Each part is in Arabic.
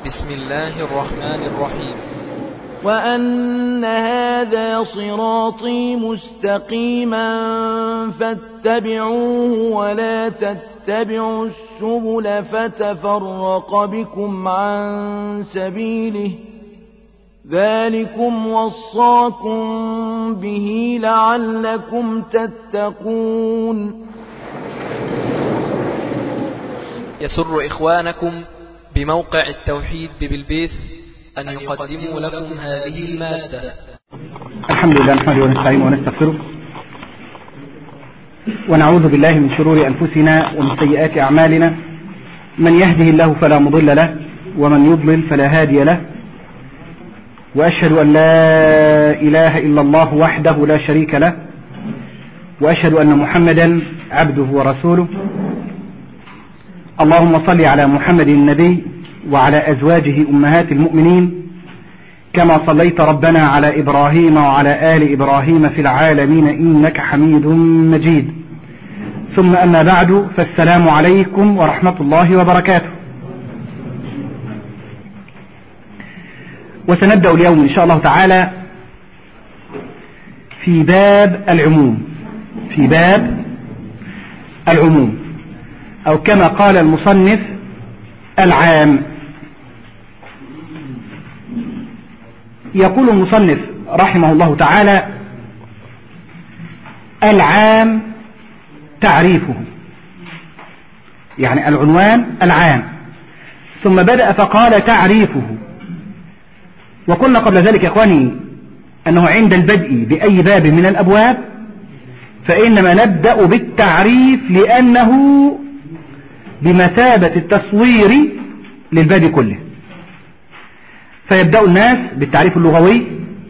بسم الله الرحمن الرحيم. وأن هذا صراطي مستقيما فاتبعوه ولا تتبعوا السبل فتفرق بكم عن سبيله ذلكم وصاكم به لعلكم تتقون. يسر إخوانكم بموقع التوحيد ببلبيس أن يقدموا لكم هذه المادة. الحمد لله نحمده ونستعينه ونستغفره ونعوذ بالله من شرور أنفسنا ومن سيئات أعمالنا، من يهده الله فلا مضل له ومن يضلل فلا هادي له، وأشهد أن لا إله إلا الله وحده لا شريك له، وأشهد أن محمدا عبده ورسوله. اللهم صل على محمد النبي وعلى أزواجه أمهات المؤمنين كما صليت ربنا على إبراهيم وعلى آل إبراهيم في العالمين إنك حميد مجيد. ثم أما بعد، فالسلام عليكم ورحمة الله وبركاته. وسنبدأ اليوم إن شاء الله تعالى في باب العموم، في باب العموم، أو كما قال المصنف العام. يقول المصنف رحمه الله تعالى: العام تعريفه، يعني العنوان العام، ثم بدأ فقال تعريفه. وقلنا قبل ذلك يا إخواني أنه عند البدء بأي باب من الأبواب فإنما نبدأ بالتعريف، لأنه بمثابة التصوير للباب كله. فيبدأ الناس بالتعريف اللغوي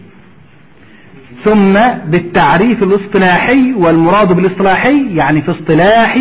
ثم بالتعريف الاصطلاحي، والمراد بالاصطلاحي يعني في اصطلاح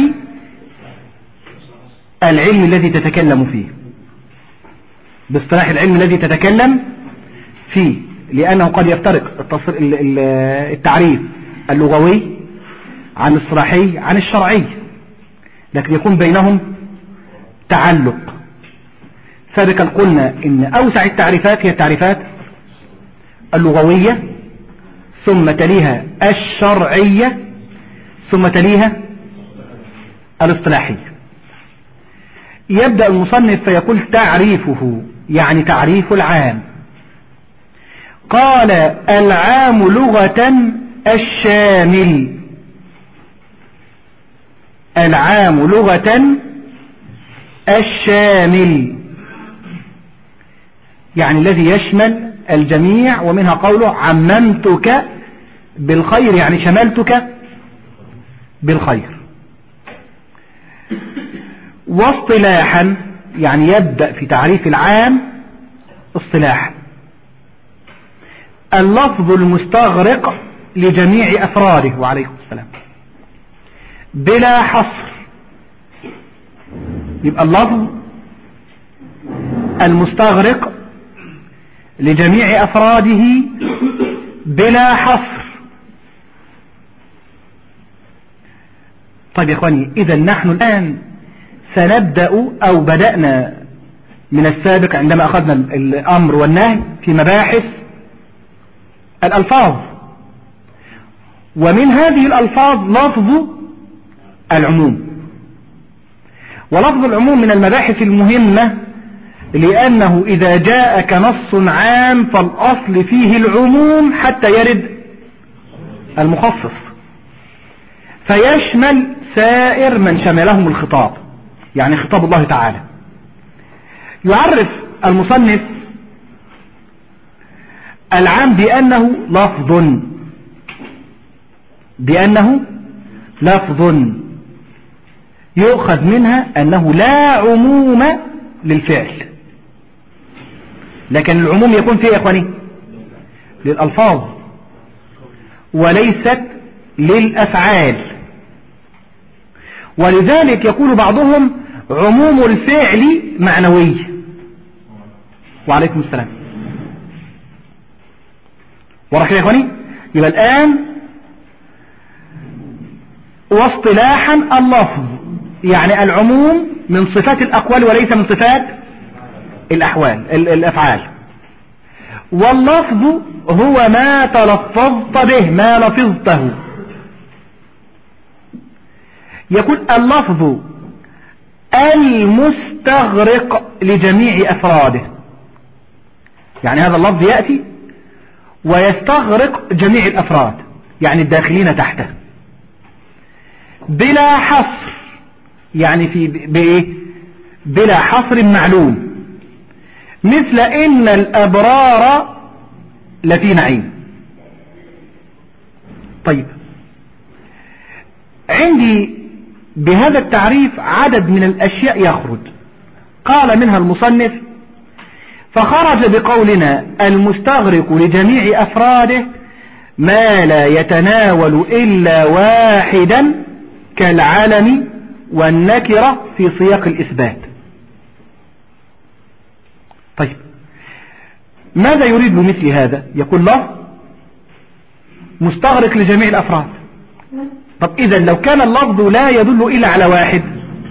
العلم الذي تتكلم فيه، باصطلاح العلم الذي تتكلم فيه، لأنه قد يفترق التعريف اللغوي عن الاصطلاحي عن الشرعي، لكن يكون بينهم تعلق. سابقا قلنا إن أوسع التعريفات هي التعريفات اللغوية، ثم تليها الشرعية، ثم تليها الاصطلاحية. يبدأ المصنف فيقول تعريفه، يعني تعريف العام. قال: العام لغة الشامل. العام لغة الشامل يعني الذي يشمل الجميع، ومنها قوله عممتك بالخير، يعني شملتك بالخير. واصطلاحا يعني يبدأ في تعريف العام اصطلاحا: اللفظ المستغرق لجميع أفراده، وعليكم السلام، بلا حصر. يبقى اللفظ المستغرق لجميع أفراده بلا حصر. طيب يا إخواني، إذا نحن الآن سنبدأ أو بدأنا من السابق عندما أخذنا الأمر والنهي في مباحث الألفاظ، ومن هذه الألفاظ لفظ العموم. ولفظ العموم من المباحث المهمة، لأنه إذا جاءك نص عام فالأصل فيه العموم حتى يرد المخصص، فيشمل سائر من شملهم الخطاب، يعني خطاب الله تعالى. يعرف المصنف العام بأنه لفظ يؤخذ منها أنه لا عموم للفعل، لكن العموم يكون فيه يا إخواني للألفاظ وليست للأفعال. ولذلك يقول بعضهم عموم الفعل معنوي. وعليكم السلام. ورحمة يا إخواني. يبقى الآن واصطلاحا اللفظ يعني العموم من صفات الأقوال وليس من صفات الأفعال. واللفظ هو ما تلفظت به، ما لفظته. يكون اللفظ المستغرق لجميع أفراده، يعني هذا اللفظ يأتي ويستغرق جميع الأفراد، يعني الداخلين تحته، بلا حصر، يعني بلا حصر معلوم، مثل إن الأبرار لفي نعيم. طيب، عندي بهذا التعريف عدد من الأشياء يخرج. قال منها المصنف: فخرج بقولنا المستغرق لجميع أفراده ما لا يتناول إلا واحدا كالعلم والنكرة في سياق الإثبات. طيب، ماذا يريد بمثل هذا؟ يقول لفظ مستغرق لجميع الأفراد. طب إذا لو كان اللفظ لا يدل إلا على واحد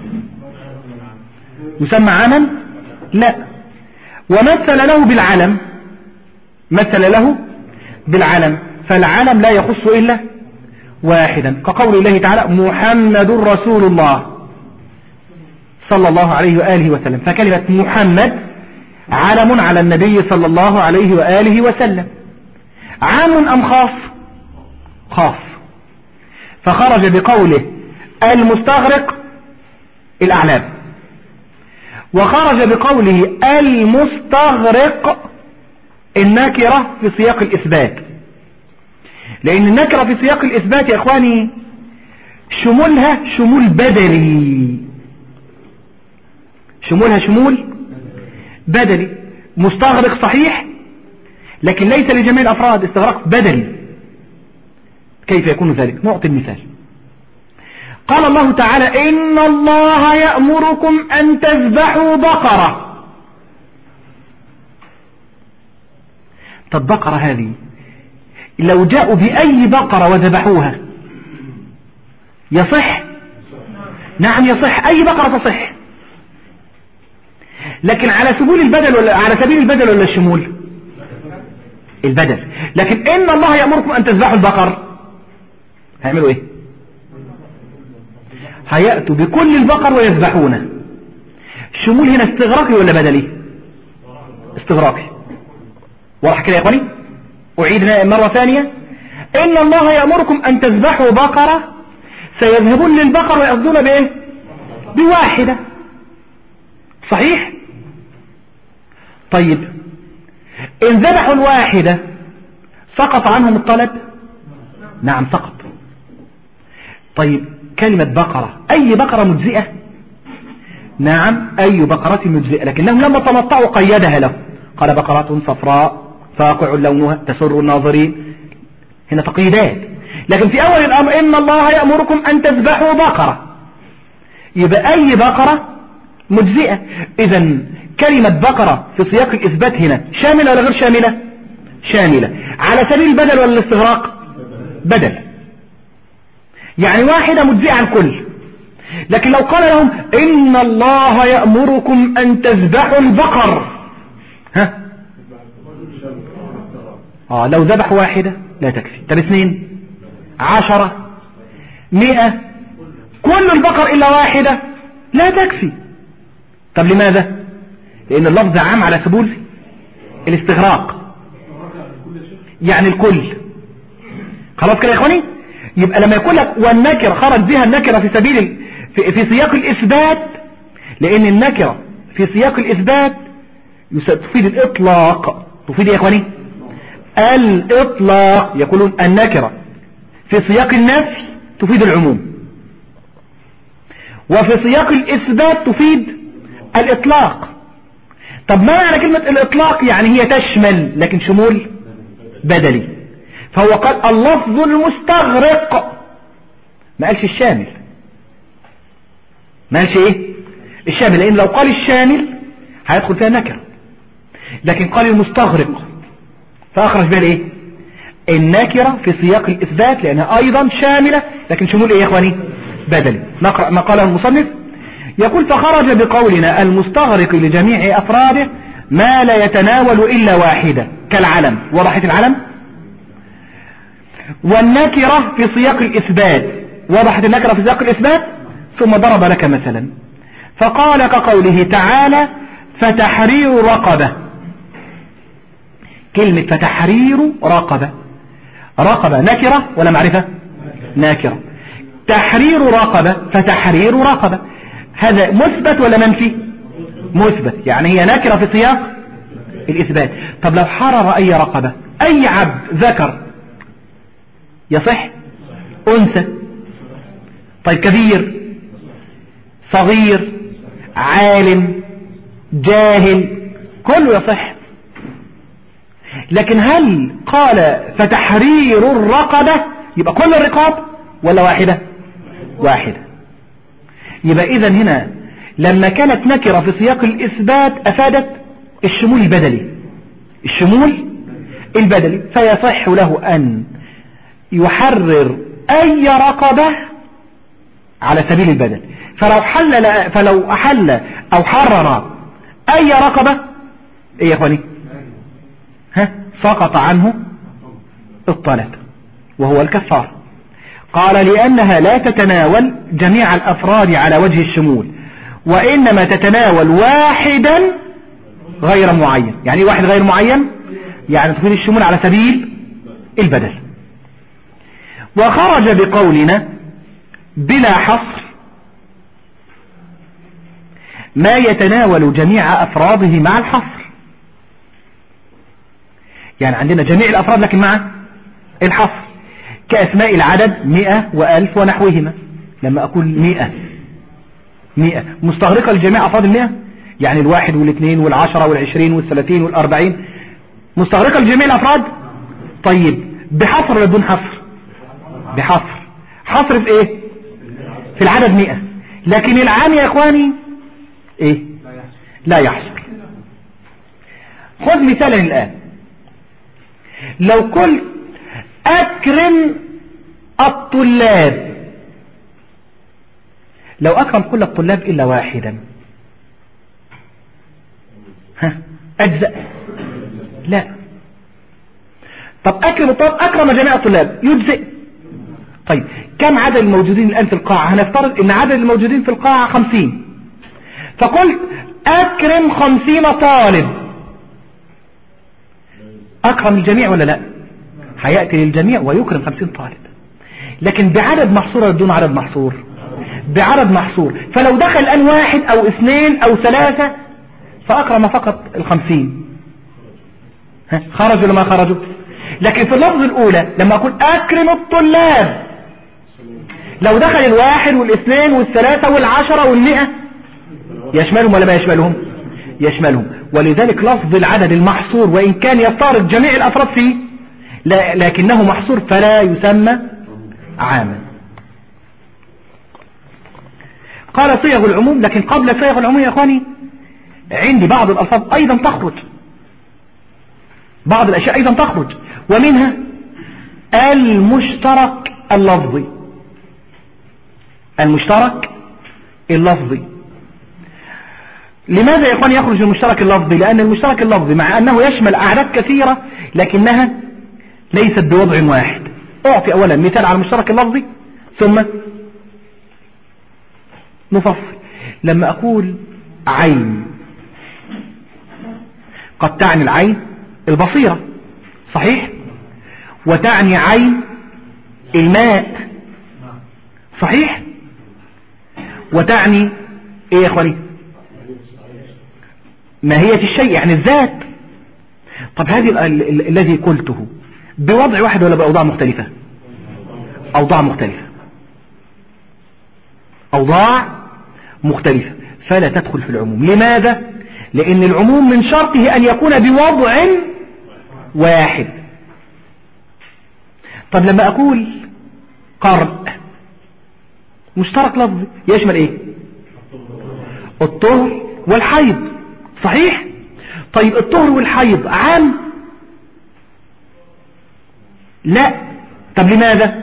يسمى عاما؟ لا. ومثل له بالعلم، مثل له بالعلم، فالعلم لا يخص إلا واحدا، كقول الله تعالى: محمد رسول الله صلى الله عليه وآله وسلم. فكلمة محمد علم على النبي صلى الله عليه وآله وسلم، عام أم خاص؟ خاص. فخرج بقوله المستغرق الأعلام، وخرج بقوله المستغرق النكرة في سياق الإثبات، لأن النكرة في سياق الإثبات يا إخواني شمولها شمول بدلي، شمولها شمول بدلي. مستغرق صحيح، لكن ليس لجميع الأفراد، استغراق بدلي. كيف يكون ذلك؟ نعطي المثال. قال الله تعالى: إن الله يأمركم أن تذبحوا بقرة. طب بقرة هذه لو جاءوا بأي بقرة وذبحوها يصح؟ نعم يصح، أي بقرة تصح، لكن على سبيل البدل ولا على سبيل البدل ولا الشمول؟ البدل. لكن إن الله يأمركم أن تذبحوا البقر، هيعملوا إيه؟ هيأتوا بكل البقر ويذبحونه. الشمول هنا استغراقي ولا بدلي؟ استغراقي. واضح كده يا اخواني؟ أعيد مرة ثانية: إن الله يأمركم أن تذبحوا بقرة، سيذهبون للبقر ويأخذون بإيه؟ بواحدة. صحيح؟ طيب، إن ذبحوا الواحدة سقط عنهم الطلب؟ نعم سقط. طيب، كلمة بقرة، أي بقرة مجزئة؟ نعم أي بقرة مجزئة، لكنهم لما تمطعوا قيدها له، قال: بقرة صفراء فاقع لونها تسر الناظرين. هنا تقييدات. لكن في أول الأمر: إن الله يأمركم أن تذبحوا بقرة، يبقى أي بقرة مجزئة. إذا كلمة بقرة في سياق الإثبات هنا شاملة ولا غير شاملة؟ شاملة. على سبيل البدل ولا الاستغراق؟ بدل، يعني واحدة مجزئة عن كل. لكن لو قال لهم: إن الله يأمركم أن تذبحوا البقر، ها؟ لو ذبح واحدة لا تكفي. طب 2 10 100 كل البقر إلا واحدة لا تكفي. طب لماذا؟ لأن اللفظ عام على سبيل الاستغراق، يعني الكل. خلاص كده يا إخواني؟ يبقى لما يقول لك والنكرة خرج بها النكرة في سبيل في سياق الإثبات، لأن النكرة في سياق الإثبات تفيد الإطلاق. تفيد يا إخواني الإطلاق. يقولون النكرة في سياق النفي تفيد العموم، وفي سياق الإثبات تفيد الإطلاق. طب ما معنى كلمة الإطلاق؟ يعني هي تشمل لكن شمول بدلي. فهو قال اللفظ المستغرق، ما قالش الشامل، ما قالش ايه الشامل، لان لو قال الشامل هيدخل فيها نكرة، لكن قال المستغرق فاخرج بها الايه النكرة في سياق الاثبات، لانها ايضا شاملة لكن شمول ايه يا اخواني بدلي. نقرأ ما قاله المصنف. يقول: فخرج بقولنا المستغرق لجميع افراده ما لا يتناول إلا واحدة كالعلم. وضحت العلم؟ والنكرة في سياق الإثبات. وضحت النكرة في سياق الإثبات. ثم ضرب لك مثلا فقال كقوله تعالى فتحرير رقبة. كلمة فتحرير رقبة، رقبة نكرة ولا معرفة؟ ناكرة. تحرير رقبة، فتحرير رقبة، هذا مثبت ولا منفي؟ مثبت، يعني هي نكرة في سياق الإثبات. طب لو حرر أي رقبة، أي عبد ذكر يصح؟ أنثى؟ طيب كبير صغير عالم جاهل كله يصح. لكن هل قال فتحرير الرقبة يبقى كل الرقاب ولا واحدة؟ واحدة. يبقى إذن هنا لما كانت نكرة في سياق الإثبات أفادت الشمول البدلي، الشمول البدلي، فيصح له أن يحرر أي رقبة على سبيل البدل. فلو أحل أو حرر أي رقبة إيه يا أخواني؟ سقط عنه الطلب وهو الكفار. قال لأنها لا تتناول جميع الأفراد على وجه الشمول، وإنما تتناول واحدا غير معين. يعني واحد غير معين يعني تفيد الشمول على سبيل البدل. وخرج بقولنا بلا حصر ما يتناول جميع أفراده مع الحصر. يعني عندنا جميع الأفراد لكن مع الحصر، كأسماء العدد 100 و1000 ونحوهما. لما أقول 100 مستغرقة لجميع أفراد 100، يعني 1 و2 و10 و20 و30 و40 مستغرقة لجميع الأفراد. طيب بحصر ولا بدون حصر؟ بحصر. حصر في ايه؟ في العدد 100. لكن العام يا اخواني ايه؟ لا يحصر. خذ مثالا الآن، لو قلت أكرم الطلاب، لو أكرم كل الطلاب إلا واحدا أجزأ؟ لا. طب أكرم الطلاب، أكرم جميع الطلاب، يجزئ. طيب كم عدد الموجودين الآن في القاعة؟ هنفترض إن عدد الموجودين في القاعة 50، فقلت أكرم 50 طالب، أكرم الجميع ولا لا؟ هيأتي للجميع ويكرم 50 طالب. لكن بعدد محصور ولا بدون عدد محصور؟ بعدد محصور. فلو دخل الآن 1 أو 2 أو 3 فأكرم فقط 50، خرجوا ولا ما خرجوا؟ لكن في اللفظ الأولى لما أقول أكرم الطلاب، لو دخل 1 و2 و3 و10 و100 يشملهم ولا ما يشملهم؟ يشملهم. ولذلك لفظ العدد المحصور وإن كان يفترض جميع الأفراد فيه لكنه محصور فلا يسمى عاما. قال صيغ العموم، لكن قبل صيغ العموم يا أخواني عندي بعض الألفاظ أيضا تخرج، بعض الأشياء أيضا تخرج، ومنها المشترك اللفظي. المشترك اللفظي. لماذا يا إخواني يخرج المشترك اللفظي؟ لأن المشترك اللفظي مع أنه يشمل أعداد كثيرة لكنها ليست بوضع واحد. أعطي أولا مثال على المشترك اللفظي ثم نفصل. لما أقول عين قد تعني العين البصيرة، صحيح؟ وتعني عين الماء، صحيح؟ وتعني ايه يا اخواني؟ ماهية الشيء يعني الذات. طب هذه الذي قلته بوضع واحد ولا بأوضاع مختلفة؟ أوضاع مختلفة، أوضاع مختلفة، فلا تدخل في العموم. لماذا؟ لأن العموم من شرطه أن يكون بوضع واحد. طب لما أقول قرء مشترك لفظي يشمل ايه؟ الطهر والحيض، صحيح؟ طيب الطهر والحيض عام؟ لا. طب لماذا؟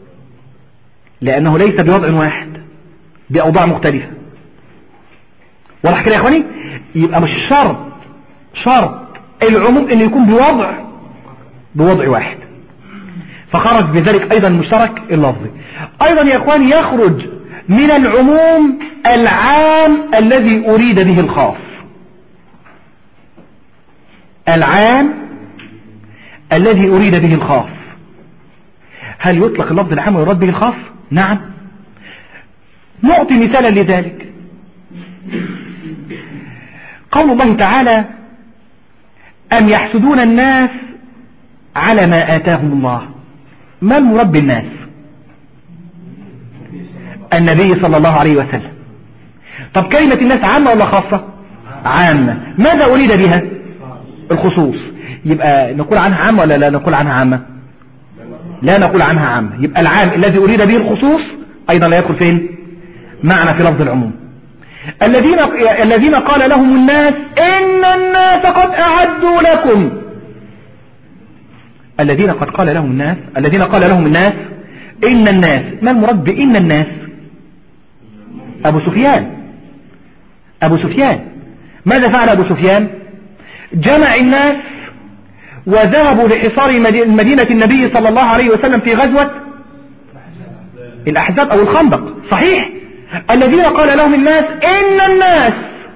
لأنه ليس بوضع واحد، بأوضاع مختلفة. واضح كده يا اخواني؟ يبقى مش شرط العموم انه يكون بوضع واحد، فخرج بذلك ايضا المشترك اللفظي. ايضا يا اخواني يخرج من العموم العام الذي اريد به الخاص. العام الذي اريد به الخاص. هل يطلق اللفظ العام ويراد به الخاص؟ نعم. نعطي مثالا لذلك. قول الله تعالى: أم يحسدون الناس على ما آتاهم الله. ما المراد بالناس؟ النبي صلى الله عليه وسلم. طب كلمة الناس عامة ولا خاصة؟ عامة. ماذا أريد بها؟ الخصوص. يبقى نقول عنها عامة ولا لا نقول عنها عامة؟ لا نقول عنها عامة. يبقى العام الذي أريد به الخصوص أيضا لا يدخل فين؟ معنى في لفظ العموم. الذين قال لهم الناس إن الناس قد أعدوا لكم. الذين قال لهم الناس إن الناس. ما المراد بإن الناس؟ أبو سفيان. ماذا فعل أبو سفيان؟ جمع الناس وذهبوا لحصار مدينة النبي صلى الله عليه وسلم في غزوة الأحزاب أو الخندق. صحيح؟ الذين قال لهم الناس إن الناس.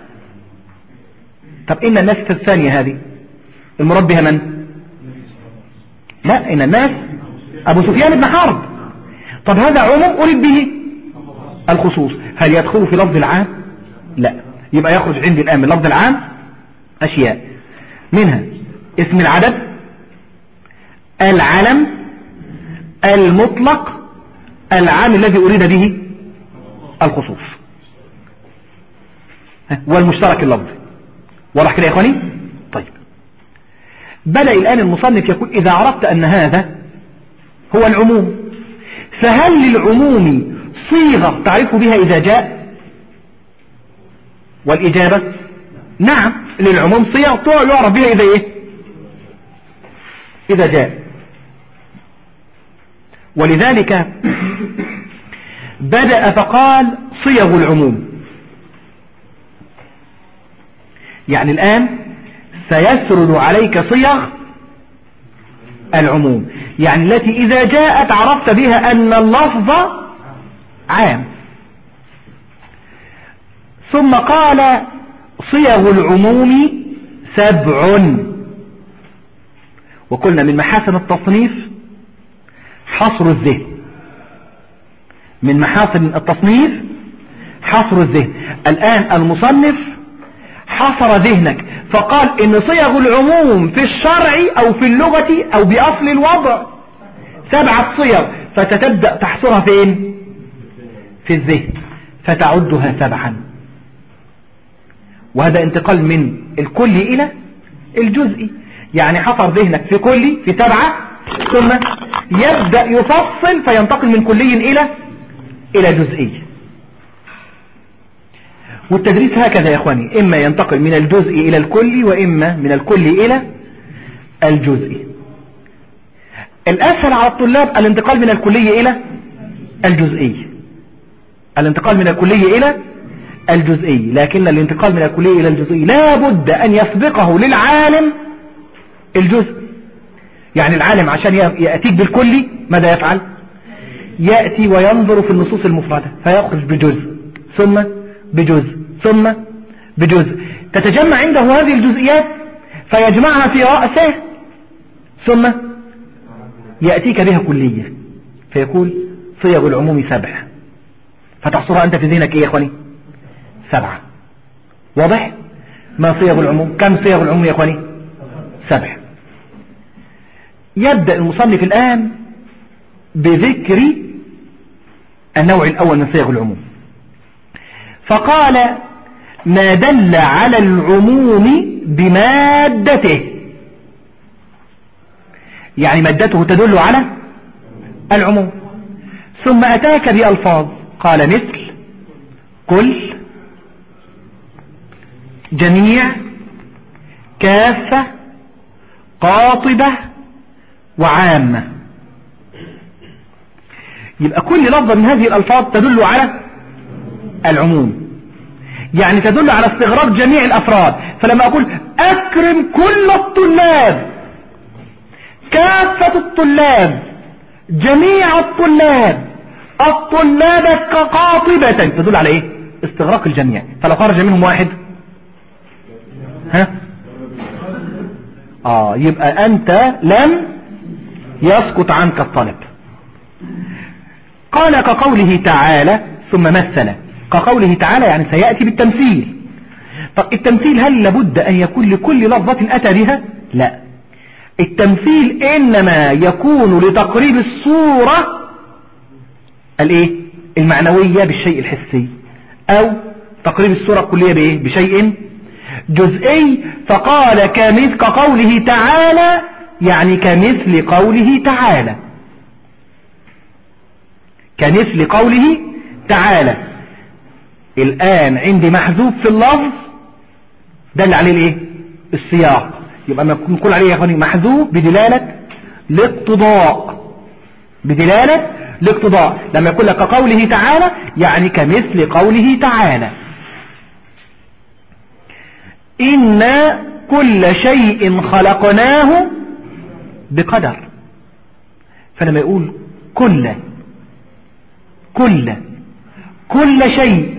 طب إن الناس الثانية هذه المراد بها من؟ لا، إن الناس أبو سفيان بن حرب. طب هذا عموم أريد به الخصوص. هل يدخل في لفظ العام؟ لا. يبقى يخرج عندي الآن من لفظ العام أشياء، منها اسم العدد، العلم، المطلق، العام الذي أريد به الخصوص، والمشترك اللفظي. واضح كده يا اخواني؟ طيب، بدأ الآن المصنف يقول: إذا عرفت أن هذا هو العموم، فهل للعموم صيغة تعرف بها إذا جاء؟ والإجابة نعم، للعموم صيغة يعرف بها إذا إيه؟ إذا جاء. ولذلك بدأ فقال: صيغ العموم. يعني الآن سيسرد عليك صيغ العموم، يعني التي إذا جاءت عرفت بها أن اللفظ عام. ثم قال: صيغ العموم 7. وقلنا من محاسن التصنيف حصر الذهن. من محاسن التصنيف حصر الذهن. الآن المصنف حصر ذهنك فقال إن صيغ العموم في الشرع أو في اللغة أو بأصل الوضع 7 صيغ، فتتبدأ تحصرها فين؟ في الذهن، فتعدها 7. وهذا انتقال من الكلي إلى الجزئي. يعني حصر ذهنك في كلي في 7، ثم يبدأ يفصل فينتقل من كلي إلى جزئي. والتدريس هكذا يا اخواني، اما ينتقل من الجزئي الى الكلي، واما من الكلي الى الجزئي. الاسهل على الطلاب الانتقال من الكلي الى الجزئي. الانتقال من الكلي الى الجزئي، لكن الانتقال من الكلي الى الجزئي لا بد ان يسبقه للعالم الجزء. يعني العالم عشان يأتيك بالكلي ماذا يفعل؟ يأتي وينظر في النصوص المفردة فيخرج بجزء ثم بجزء ثم بجزء، تتجمع عنده هذه الجزئيات فيجمعها في رأسه، ثم يأتيك بها كلية فيقول: صيغ العموم 7. فتحصرها أنت في ذهنك إيه يا أخواني؟ 7. واضح؟ ما صيغ العموم؟ كم صيغ العموم يا أخواني؟ 7. يبدأ المصنف الآن بذكر النوع الأول من صيغ العموم، فقال: ما دل على العموم بمادته. يعني مادته تدل على العموم. ثم أتاك بألفاظ، قال: مثل، كل، جميع، كافة، قاطبة، وعامة. يبقى كل لفظة من هذه الألفاظ تدل على العموم. يعني تدل على استغراق جميع الأفراد. فلما أقول أكرم كل الطلاب، كافة الطلاب، جميع الطلاب، الطلاب كقاطبة، تدل على إيه؟ استغراق الجميع. فلو خرج منهم واحد يبقى أنت لم يسقط عنك الطلب. قال كقوله تعالى ثم مثل. كقوله تعالى يعني سيأتي بالتمثيل. طب التمثيل هل لابد أن يكون لكل لفظة أتى بها؟ لا، التمثيل إنما يكون لتقريب الصورة المعنوية بالشيء الحسي، أو تقريب الصورة الكلية بشيء جزئي. فقال كقوله تعالى يعني كمثل قوله تعالى، كمثل قوله تعالى. الآن عندي محذوف في اللفظ دل عليه السياق، يبقى ما نقول عليه يا اخواني محذوف بدلالة الاقتضاء، بدلالة الاقتضاء. لما يقول لك كقوله تعالى يعني كمثل قوله تعالى إن كل شيء خلقناه بقدر. فلما يقول كل شيء،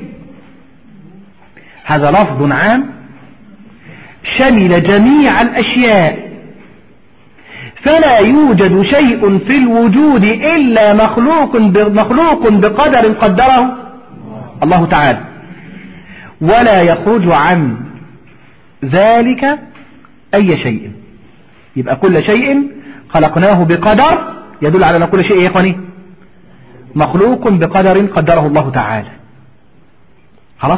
هذا لفظ عام شمل جميع الأشياء، فلا يوجد شيء في الوجود إلا مخلوق بقدر قدره الله تعالى، ولا يخرج عن ذلك أي شيء. يبقى كل شيء خلقناه بقدر يدل على أن كل شيء يا إخواني مخلوق بقدر قدره الله تعالى. خلاص؟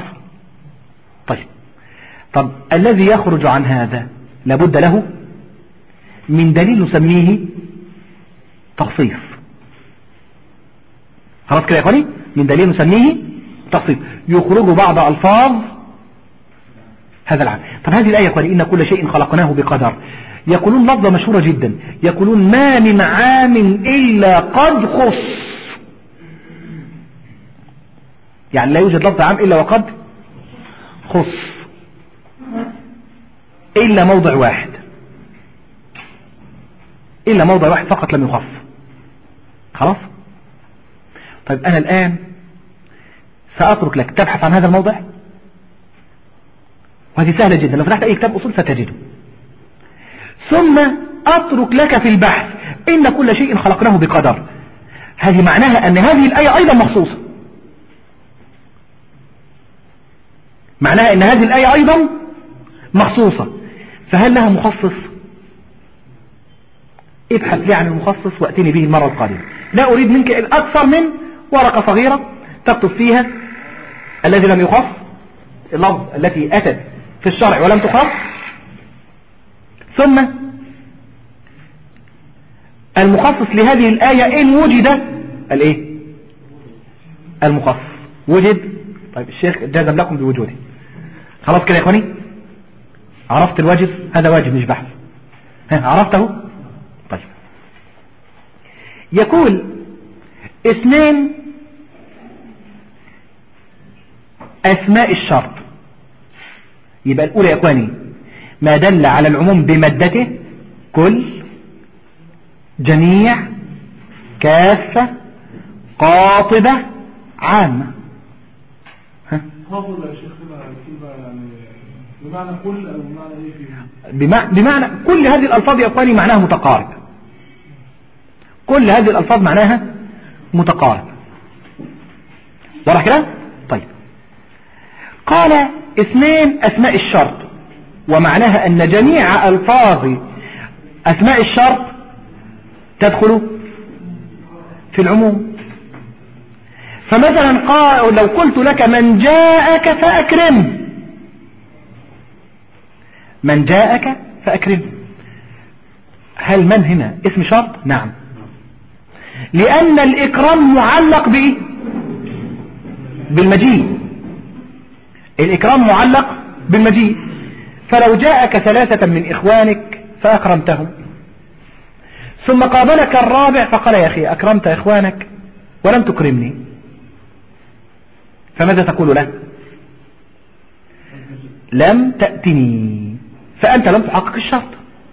طب الذي يخرج عن هذا لابد له من دليل نسميه تخصيص. خلاص كده يا إخواني، من دليل نسميه تخصيص يخرج بعض ألفاظ هذا العام. طب هذه الآية يا إخواني إن كل شيء خلقناه بقدر، يقولون لفظة مشهورة جدا، يقولون ما من عام إلا قد خص. يعني لا يوجد لفظ عام إلا وقد خص، إلا موضع واحد، إلا موضع واحد فقط لم يخص. خلاص؟ طيب أنا الآن سأترك لك تبحث عن هذا الموضع، وهذه سهلة جدا، لو فتحت أي كتاب أصول ستجده. ثم أترك لك في البحث إن كل شيء خلقناه بقدر. هذه معناها أن هذه الآية أيضا مخصوصة، معناها أن هذه الآية أيضا مخصوصة. فهل لها مخصص؟ ابحث لي عن المخصص وأتني به المرة القادمة. لا أريد منك أكثر من ورقة صغيرة تكتب فيها الذي لم يخص، اللفظ التي أتت في الشرع ولم تخص، ثم المخصص لهذه الآية إن وجد المخصص وجد. طيب الشيخ جازم لكم بوجوده. خلاص كده يا إخواني، عرفت الواجب؟ هذا واجب مش بحث. عرفته؟ طيب يقول اثنين أسماء الشرط. يبقى الأولى يا إخواني ما دل على العموم بمادته، كل، جميع، كافة، قاطبة، عامة. قاطبة يا شيخ يعني بمعنى كل أو بمعنى إيه؟ بمعنى كل هذه الألفاظ يا إخواني معناها متقارب، كل هذه الألفاظ معناها متقارب. واضح كده؟ طيب قال اثنين أسماء الشرط، ومعناها أن جميع ألفاظ أسماء الشرط تدخل في العموم. فمثلا قال لو قلت لك من جاءك فأكرمه، من جاءك فأكرمه، هل من هنا اسم شرط؟ نعم، لأن الإكرام معلق بالمجيء، الإكرام معلق بالمجيء. فلو جاءك ثلاثة من إخوانك فأكرمتهم، ثم قابلك الرابع فقال يا أخي أكرمت إخوانك ولم تكرمني، فماذا تقول له؟ لم تأتني، فأنت لم تحقق الشرط.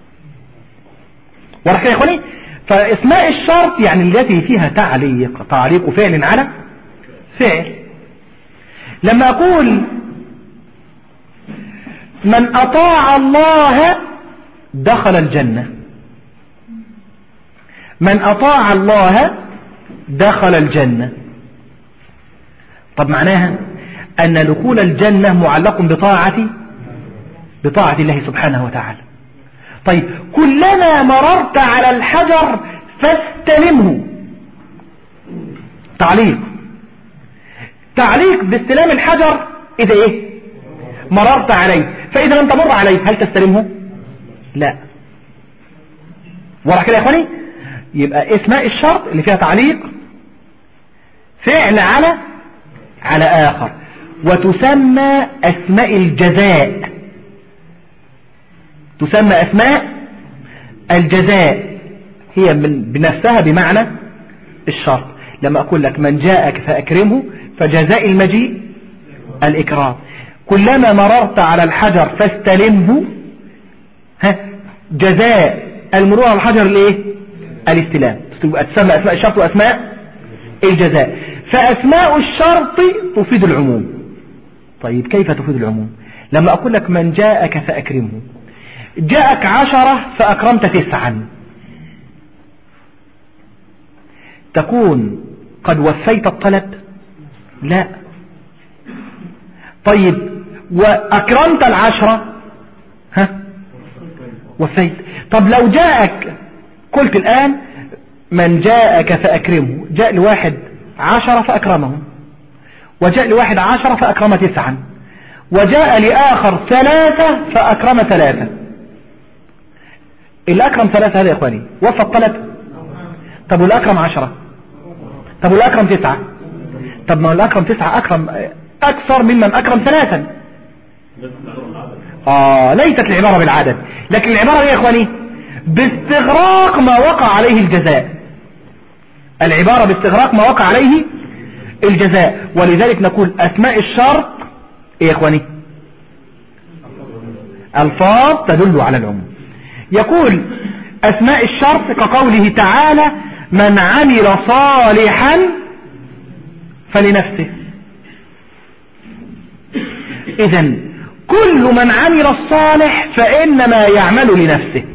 واضح كده يا إخواني؟ فاسماء الشرط يعني التي فيها تعليق فعل على فعل. لما أقول من أطاع الله دخل الجنة، من أطاع الله دخل الجنة، طب معناها أن دخول الجنة معلق بطاعة الله سبحانه وتعالى. طيب كلما مررت على الحجر فاستلمه، تعليق باستلام الحجر إذا إيه؟ مررت عليه. فإذا لم تمر عليه هل تستلمه؟ لا. ورا كده يا إخواني؟ يبقى اسماء الشرط اللي فيها تعليق فعل على آخر، وتسمى أسماء الجزاء، تسمى أسماء الجزاء، هي بنفسها بمعنى الشرط. لما أقول لك من جاءك فأكرمه، فجزاء المجيء الإكرام. كلما مررت على الحجر فاستلمه، جزاء المرور على الحجر الايه؟ الاستلام. تسمى أسماء الشرط وأسماء الجزاء. فأسماء الشرط تفيد العموم. طيب كيف تفيد العموم؟ لما أقول لك من جاءك فأكرمه، جاءك 10 فأكرمت 9، تكون قد وفيت الطلب؟ لا. طيب وأكرمت 10، وفيت. طب لو جاءك، قلت الآن من جاءك فأكرمه، جاء لواحد 10 فأكرمه، وجاء لواحد 10 فأكرم 9، وجاء لآخر 3 فأكرم 3. الأكرم 3 هذا يا إخواني وفى الطلب؟ طب والأكرم 10؟ طب والأكرم 9؟ طب ما الأكرم 9 أكرم أكثر ممن أكرم 3. ليست العبارة بالعدد، لكن العبارة يا إخواني باستغراق ما وقع عليه الجزاء. العبارة باستغراق ما وقع عليه الجزاء. ولذلك نقول أسماء الشرط يا إخواني ألفاظ تدل على العموم. يقول أسماء الشرط كقوله تعالى من عمل صالحا فلنفسه. إذن كل من عمل الصالح فإنما يعمل لنفسه،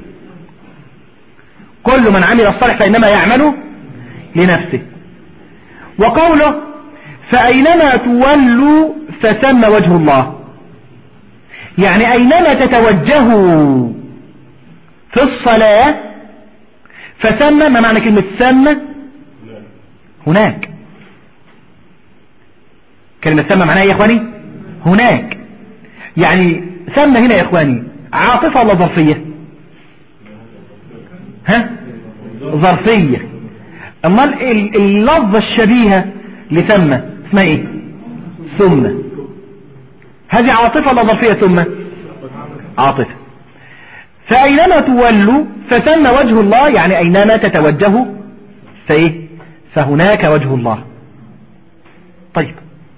كل من عمل الصالح فإنما يعمل لنفسه. وقوله فأينما تولوا فثم وجه الله، يعني أينما تتوجهوا في الصلاة فثم. ما معنى كلمة ثم؟ هناك. كلمة ثم معناها يا إخواني هناك. يعني ثم هنا يا إخواني عاطفة ولا ظرفية؟ ظرفية. أما اللفظة الشبيهة لثم اسمها إيه؟ ثم. هذه عاطفة ولا ظرفية؟ ثم عاطفة. فأينما تولوا فثم وجه الله، يعني أينما تتوجهوا فإيه؟ فهناك وجه الله. طيب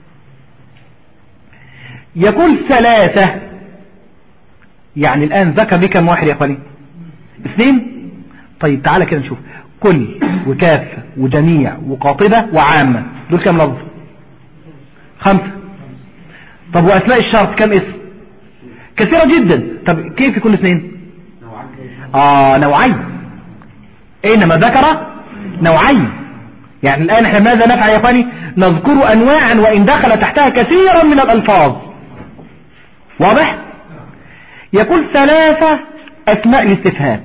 يقول 3، يعني الآن ذكر بكم واحد يا أخواني؟ 2. طيب تعالى كده نشوف كل وكافة وجميع وقاطبة وعامة، دول كم لفظ؟ 5. طب وأسماء الشرط كم اسم؟ كثيرة جدا. طب كيف يكون 2؟ نوعين. إنما ذكر نوعين. يعني الآن احنا ماذا نفعل يا أخواني؟ نذكر أنواعا وإن دخل تحتها كثيرا من الألفاظ. واضح؟ يقول 3 أسماء الاستفهام.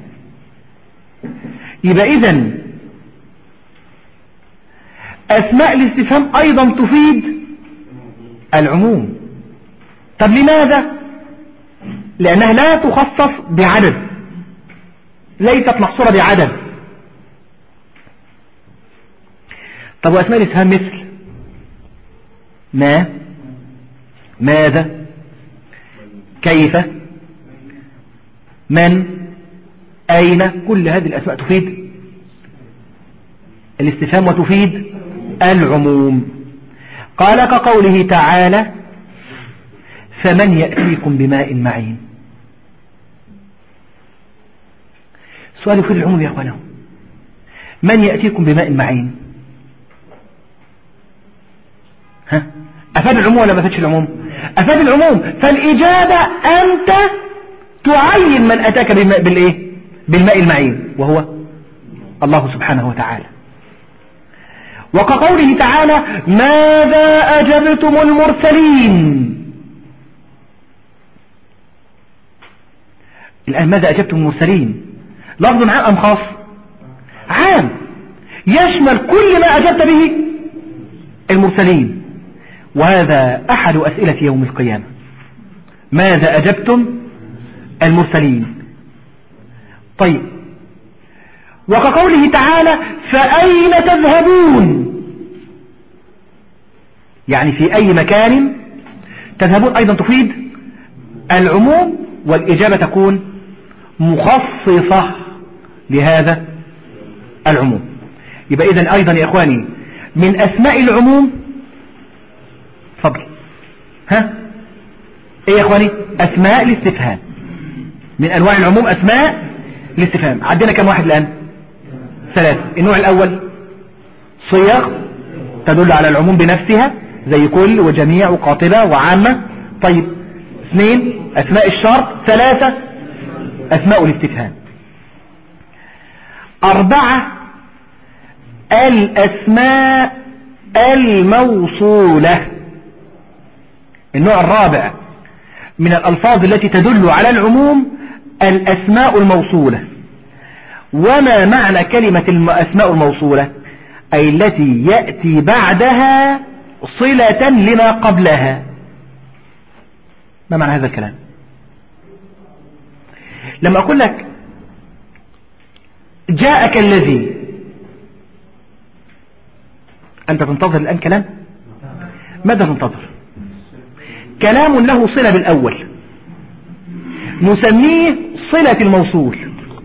يبقى إذن أسماء الاستفهام أيضا تفيد العموم. طب لماذا؟ لأنها لا تخصص بعدد، ليست محصورة بعدد. طب وأسماء الاستفهام مثل ما، ماذا، كيف، من، أين، كل هذه الأسماء تفيد الاستفهام وتفيد العموم. قال كقوله تعالى فمن يأتيكم بماء معين. سؤال يفيد العموم يا أخوانه، من يأتيكم بماء معين؟ ها؟ أفاد العموم ولا ما أفادش العموم؟ أفاد العموم. فالإجابة أنت تعين من أتاك بالماء المعين وهو الله سبحانه وتعالى. وكقوله تعالى ماذا أجبتم المرسلين. الآن ماذا أجبتم المرسلين لفظ عام أم خاص؟ عام، يشمل كل ما أجبت به المرسلين، وهذا أحد أسئلة يوم القيامة، ماذا أجبتم المرسلين. طيب، وكقوله تعالى فأين تذهبون، يعني في أي مكان تذهبون أيضا تفيد العموم، والإجابة تكون مخصصة لهذا العموم. يبقى إذن أيضا يا إخواني من أسماء العموم، فضل ها إيه يا إخواني؟ أسماء الاستفهام. من أنواع العموم أسماء الاستفهام. عندنا كم واحد الآن؟ 3. النوع الأول صيغ تدل على العموم بنفسها زي كل وجميع وقاطبة وعامة. طيب، 2 أسماء الشرط. 3 أسماء الاستفهام. 4 الأسماء الموصولة. النوع الرابع من الألفاظ التي تدل على العموم الأسماء الموصولة. وما معنى كلمة الأسماء الموصولة؟ أي التي يأتي بعدها صلة لما قبلها. ما معنى هذا الكلام؟ لما أقول لك جاءك الذي، أنت تنتظر الآن كلام؟ ماذا تنتظر؟ كلام له صلة بالأول نسميه صلة الموصول.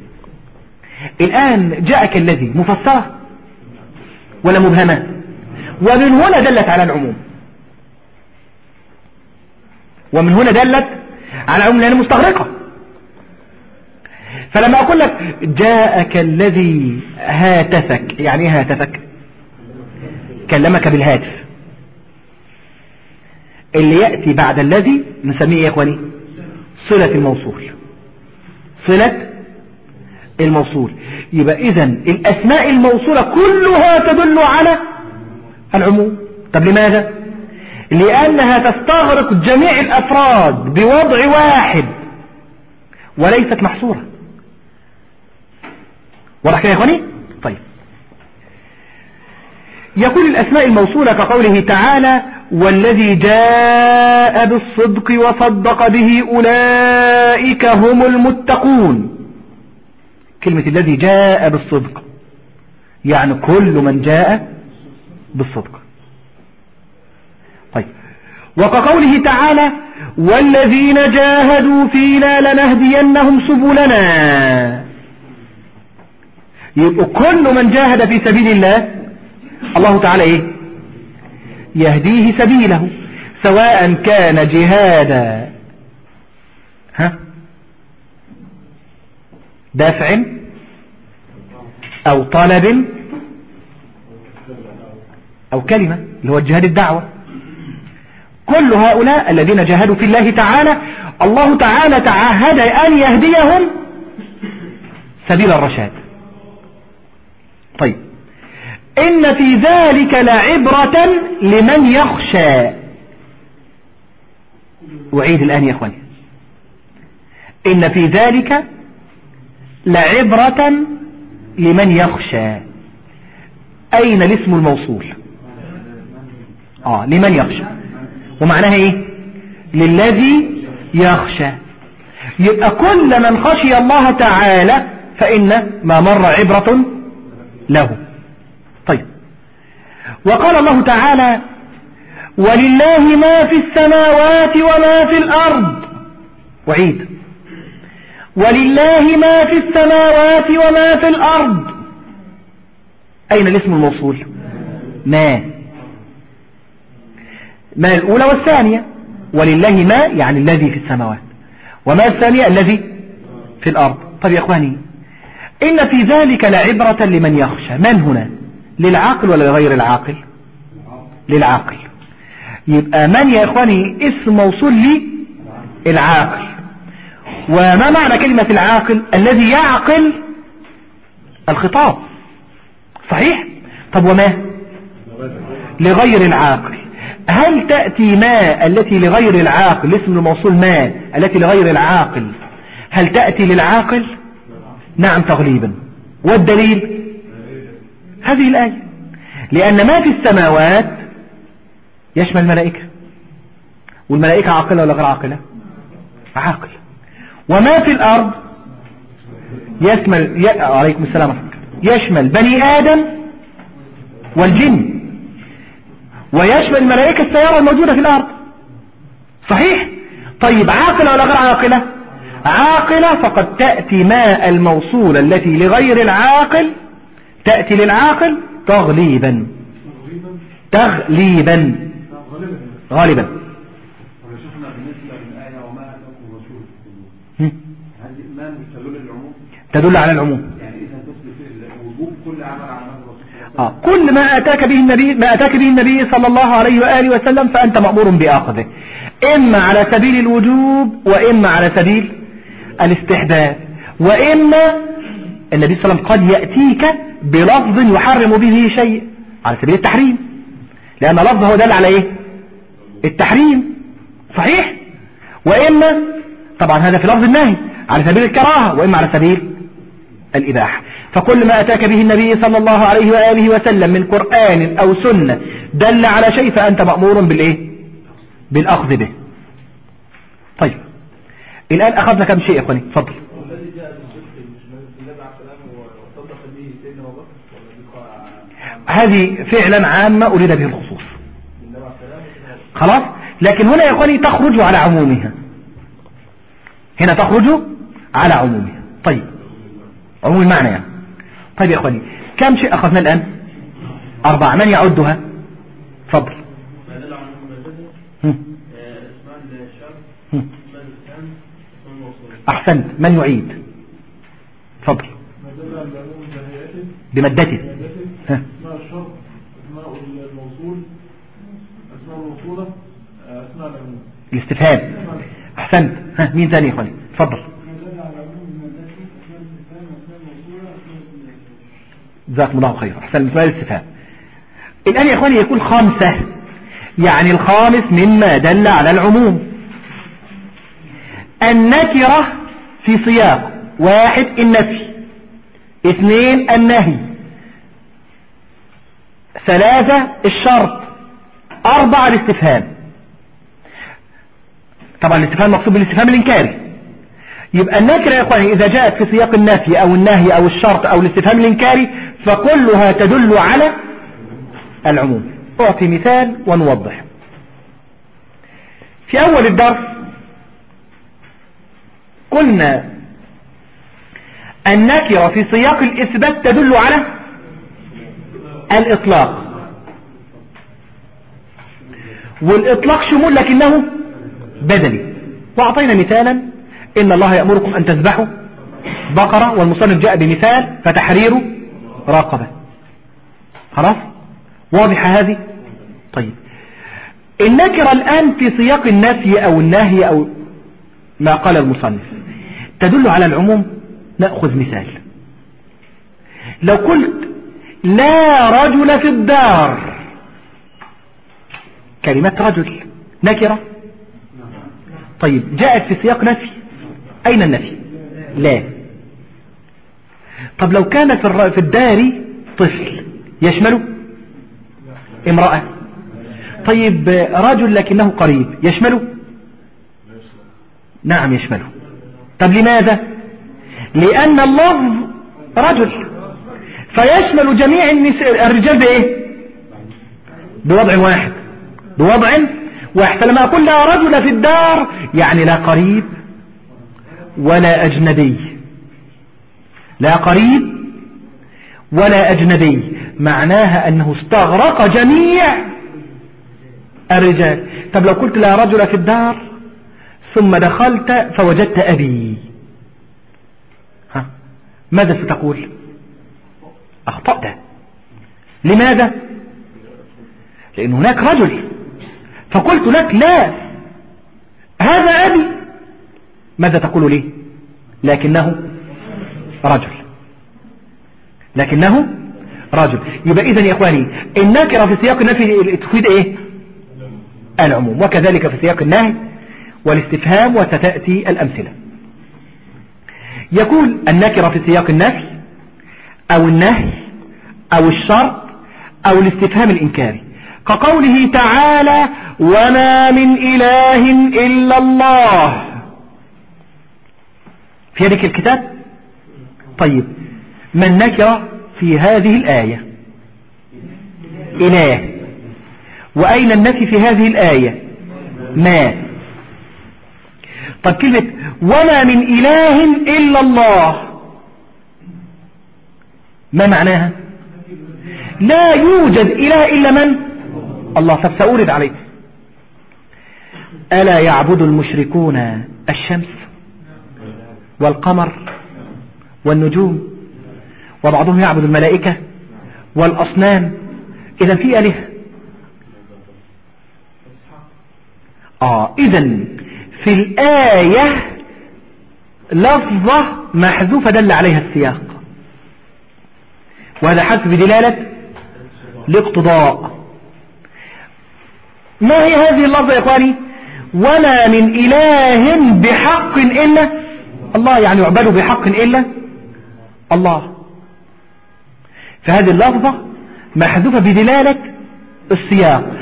الآن جاءك الذي مفسرة ولا مبهمة؟ ومن هنا دلت على العموم، ومن هنا دلت على العموم لأنها مستغرقة. فلما أقول لك جاءك الذي هاتفك، يعني ايه هاتفك؟ كلمك بالهاتف. اللي يأتي بعد الذي نسميه ايه يا اخواني؟ صلة الموصول. صلة الموصول. يبقى إذن الأسماء الموصولة كلها تدل على العموم. طب لماذا؟ لأنها تستغرق جميع الأفراد بوضع واحد وليست محصورة. واضح كده يا اخواني؟ طيب، يقول الأسماء الموصولة كقوله تعالى والذي جاء بالصدق وصدق به أولئك هم المتقون. كلمة الذي جاء بالصدق يعني كل من جاء بالصدق. طيب، وكقوله تعالى والذين جاهدوا فينا لنهدينهم سبلنا. يبقى كل من جاهد في سبيل الله الله تعالى ايه؟ يهديه سبيله، سواء كان جهادا دافع او طلب او كلمة اللي هو الجهاد الدعوة. كل هؤلاء الذين جاهدوا في الله تعالى الله تعالى تعهد ان يهديهم سبيل الرشاد. طيب، إن في ذلك لعبرة لمن يخشى. أعيد الآن يا أخواني، إن في ذلك لعبرة لمن يخشى. أين الاسم الموصول؟ لمن يخشى، ومعناها إيه؟ للذي يخشى. يبقى كل من خشي الله تعالى فإن ما مر عبرة له. طيب، وقال الله تعالى ولله ما في السماوات وما في الأرض. وعيد ولله ما في السماوات وما في الأرض. أين الاسم الموصول؟ ما الأولى والثانية ولله ما يعني الذي في السماوات، وما الثانية الذي في الأرض. طب يا أخواني، إن في ذلك لعبرة لمن يخشى. من هنا؟ للعاقل ولا لغير العاقل؟ للعاقل. يبقى من يا إخواني اسم موصول للعاقل. وما معنى كلمة العاقل؟ الذي يعقل الخطاب، صحيح؟ طب وما لغير العاقل؟ هل تأتي ما التي لغير العاقل، اسم الموصول ما التي لغير العاقل، هل تأتي للعاقل؟ نعم تغليبا. والدليل هذه الآية، لأن ما في السماوات يشمل الملائكة، والملائكة عاقلة ولا غير عاقلة؟ عاقل. وما في الأرض يشمل عليكم السلام، يشمل بني آدم والجن، ويشمل الملائكة السيارة الموجودة في الأرض، صحيح؟ طيب عاقلة ولا غير عاقلة؟ عاقلة، فقد تأتي ما الموصول التي لغير العاقل تأتي للعاقل تغليبا. تغليبا غالبا. تدل على العموم. كل ما أتاك به النبي صلى الله عليه وآله وسلم فأنت مأمور بأخذه، إما على سبيل الوجوب وإما على سبيل الاستحباب، وإما النبي صلى الله عليه وسلم قد يأتيك بلفظ يحرم به شيء على سبيل التحريم، لأن لفظه هو دل على إيه؟ التحريم، صحيح؟ وإما طبعا هذا في لفظ النهي على سبيل الكراهة، وإما على سبيل الإباحة. فكل ما أتاك به النبي صلى الله عليه وآله وسلم من قرآن أو سنة دل على شيء فأنت مأمور بالإيه؟ بالأخذ به. طيب الآن أخذنا كم شيء يا أخواني؟ تفضل. هذه فعلا عامة أريد به الخصوص، خلاص. لكن هنا يا أخواني تخرج على عمومها، هنا تخرج على عمومها. طيب عموم المعنى يعني. طيب يا أخواني كم شيء أخذنا الآن؟ 4. من يعدها؟ تفضل. أحسنت. من يعيد؟ تفضل. بمدته. اسماء الشرط، اسماء الموصول، اسماء الموصولة، اسماء العموم. الاستفهام. أحسنت. مين ثاني يا أخواني؟ تفضل. جزاكم الله خير. أحسن. مثال الاستفهام. الآن يا إخواني يكون 5، يعني الخامس مما دل على العموم. النكرة في سياق 1 النفي، 2 النهي، 3 الشرط، 4 الاستفهام. طبعا الاستفهام مقصود بالاستفهام الإنكاري. يبقى النكرة يا إخواني إذا جاءت في سياق النفي أو النهي أو الشرط أو الاستفهام الإنكاري فكلها تدل على العموم. أعطي مثال ونوضح. في أول الدرس قلنا النكرة في سياق الإثبات تدل على الإطلاق، والإطلاق شمول لكنه بدلي. وأعطينا مثالا: إن الله يأمركم أن تذبحوا بقرة، والمصنف جاء بمثال فتحرير رقبة. خلاص واضحة هذه؟ طيب النكرة الآن في سياق النفي أو النهي أو ما قال المصنف تدل على العموم. نأخذ مثال. لو قلت لا رجل في الدار، كلمة رجل نكرة، طيب جاءت في سياق نفي، أين النفي؟ لا. طب لو كان في الدار طفل يشمله امرأة، طيب رجل لكنه قريب يشمله؟ نعم يشمله. طب لماذا؟ لأن اللفظ رجل فيشمل جميع الرجال بإيه؟ بوضع واحد، بوضع واحد. فلما أقول لا رجل في الدار يعني لا قريب ولا أجنبي، لا قريب ولا أجنبي، معناها أنه استغرق جميع الرجال. طب لو قلت لا رجل في الدار ثم دخلت فوجدت أبي، ها ماذا ستقول؟ أخطأت. لماذا؟ لأن هناك رجل، فقلت لك لا هذا أبي، ماذا تقول لي؟ لكنه رجل، لكنه رجل. يبقى إذن يا إخواني النكرة في سياق النفي تفيد إيه؟ العموم، وكذلك في سياق النهي والاستفهام، وستأتي الأمثلة. يقول النكرة في سياق النفي أو النهي أو الشرط أو الاستفهام الإنكاري، كقوله تعالى وما من إله إلا الله في ذلك الكتاب. طيب ما النكرة في هذه الآية؟ إله. وأين النفي في هذه الآية؟ ما. طب كلمة وما من إله إلا الله ما معناها؟ لا يوجد إله إلا من؟ الله. طب سأورد عليك، ألا يعبد المشركون الشمس والقمر والنجوم، وبعضهم يعبد الملائكة والأصنام، إذا في آلهة. إذن في الآية لفظة محذوفة دل عليها السياق، وهذا حذف بدلالة الاقتضاء. ما هي هذه اللفظة يا إخواني؟ وما من إله بحق إلا الله، يعني يعبد بحق إلا الله. فهذه اللفظة محذوفة بدلالة السياق.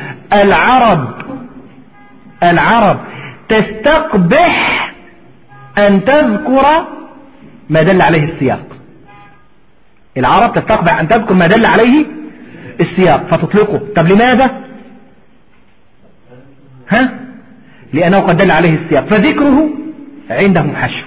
العرب تستقبح أن تذكر ما دل عليه السياق. العرب تستقبح أن تذكر ما دل عليه السياق فتطلقه. طب لماذا؟ لأنه قد دل عليه السياق، فذكره عندهم حشو.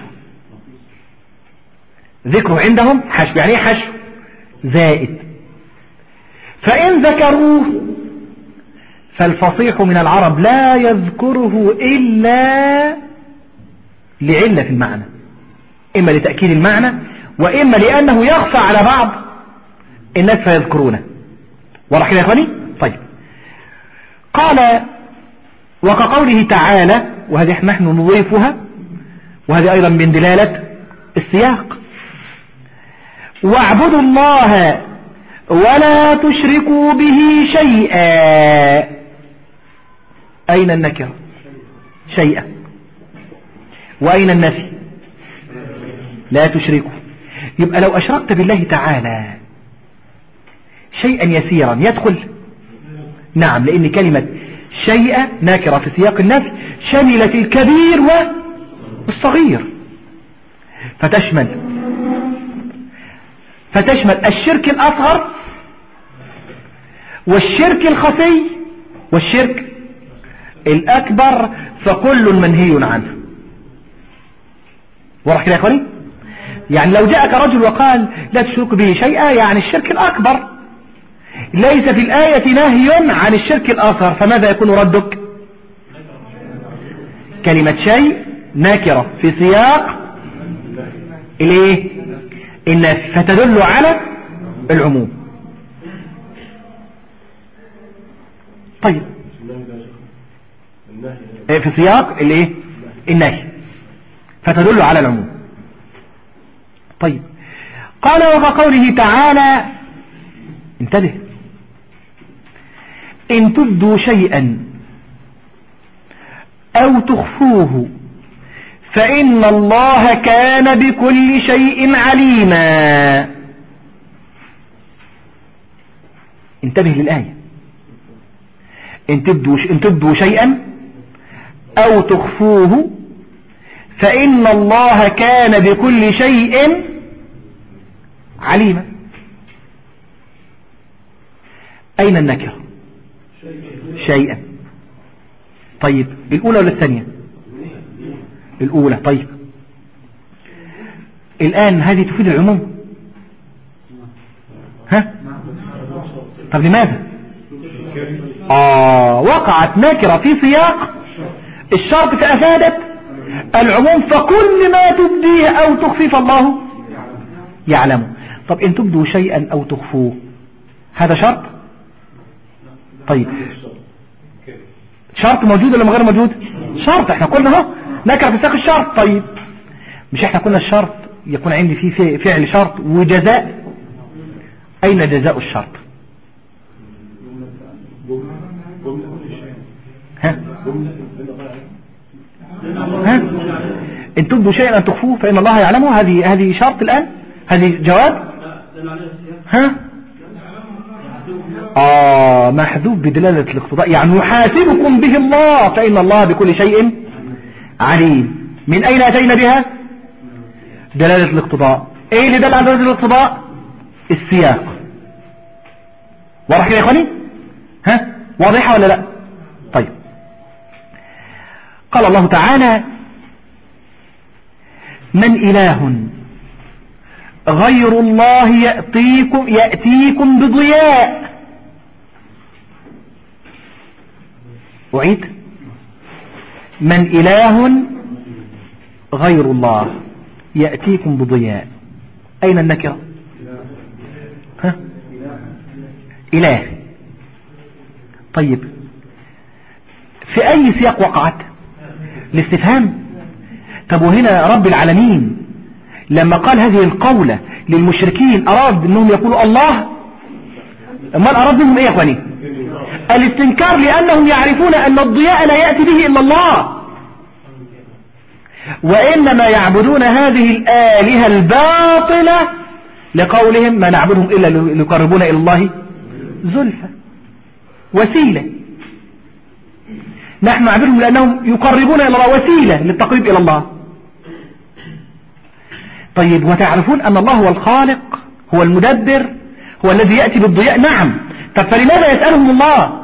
ذكره عندهم حشو، يعني حشو زائد. فإن ذكروه فالفصيح من العرب لا يذكره إلا لعلة في المعنى، إما لتأكيد المعنى وإما لأنه يخفى على بعض الناس فيذكرونه. واضح كده يا اخواني؟ طيب قال وكقوله تعالى، وهذه نحن نضيفها وهذه أيضا من دلالة السياق، واعبدوا الله ولا تشركوا به شيئا. أين النكرة؟ شيئا. وأين النفي؟ لا تشركوا. يبقى لو أشركت بالله تعالى شيئا يسيرا يدخل؟ نعم، لأن كلمة شيئا ناكرة في سياق النفي شملت الكبير والصغير، فتشمل الشرك الأصغر والشرك الخفي والشرك الأكبر، فكل منهي عنه. واضح كده يا اخواني؟ يعني لو جاءك رجل وقال لا تشرك به شيئا، يعني الشرك الأكبر، ليس في الآية نهي عن الشرك الأصغر، فماذا يكون ردك؟ كلمة شيء ناكرة في سياق النفي، فتدل على العموم. طيب في سياق النهي فتدل على العموم. طيب قال وكقوله تعالى، انتبه، إن تبدوا شيئا أو تخفوه فإن الله كان بكل شيء عليما. انتبه للآية، إن تبدوا شيئا أو تخفوه فإن الله كان بكل شيء عليما. أين النكرة؟ شيئا. طيب الأولى ولا الثانية؟ الأولى. طيب الآن هذه تفيد العموم. طب لماذا؟ وقعت نكرة في سياق الشرط فأفادت العموم، فكل ما تبديه أو تخفيه فالله يعلمه. طب إن تبدوا شيئا أو تخفوه هذا شرط؟ طيب شرط موجود ولا غير موجود؟ شرط. احنا قلنا اهو نكرة في سياق الشرط. طيب مش احنا قلنا الشرط يكون عندي فيه فعل شرط وجزاء؟ أين جزاء الشرط؟ ها إن تبدوا شيئا أن تخفوه فإن الله يعلمه. هذه شرط الآن، هذه جواب. ها محذوف بدلالة الاقتضاء، يعني يحاسبكم به الله فإن الله بكل شيء عليم. من أين أتينا بها؟ دلالة الاقتضاء. ايه اللي دل على دلالة الاقتضاء؟ السياق. واضح كده يا اخواني؟ ها واضحة ولا لا؟ طيب قال الله تعالى من إله غير الله يأتيكم بضياء. أعيد من إله غير الله يأتيكم بضياء. أين النكرة؟ ها إله. طيب في أي سياق وقعت؟ الاستفهام. طب وهنا رب العالمين لما قال هذه القولة للمشركين أراد أنهم يقولوا الله؟ أمال أراد منهم إيه يا أخواني؟ الاستنكار، لأنهم يعرفون أن الضياء لا يأتي به إلا الله، وإنما يعبدون هذه الآلهة الباطلة لقولهم ما نعبدهم إلا ليقربونا إلى الله زلفى، وسيلة. نحن نعبدهم لأنهم يقربون إلى الله، وسيلة للتقريب إلى الله. طيب وتعرفون أن الله هو الخالق، هو المدبر، هو الذي يأتي بالضياء. نعم. طب فلماذا يسألهم الله؟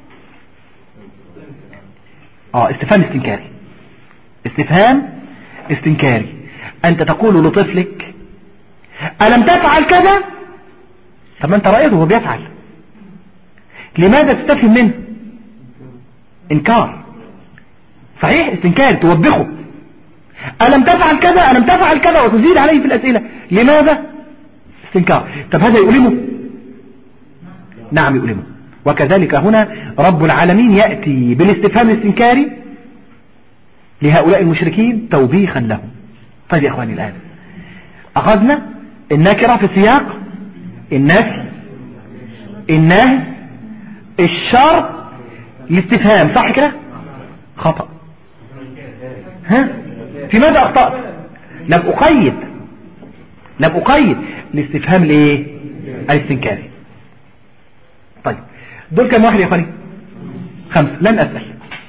استفهام استنكاري. استفهام استنكاري. أنت تقول لطفلك ألم تفعل كذا؟ طب ما أنت رأيته هو بيفعل، لماذا تستفهم منه؟ إنكار. صحيح استنكاري، توبخه ألم تفعل كذا ألم تفعل كذا وتزيد عليه في الأسئلة. لماذا؟ استنكار. طب هذا يؤلمه؟ نعم يؤلمه. وكذلك هنا رب العالمين يأتي بالاستفهام الاستنكاري لهؤلاء المشركين توبيخا لهم. طيب يا أخواني الآن أخذنا النكرة في سياق النهي الشرط الاستفهام، صح كده؟ خطأ. ها في ماذا أخطأت؟ لم أقيد الاستفهام الايه؟ الاستنكاري. طيب دول كم واحد يا اخواني؟ 5. لن أسأل،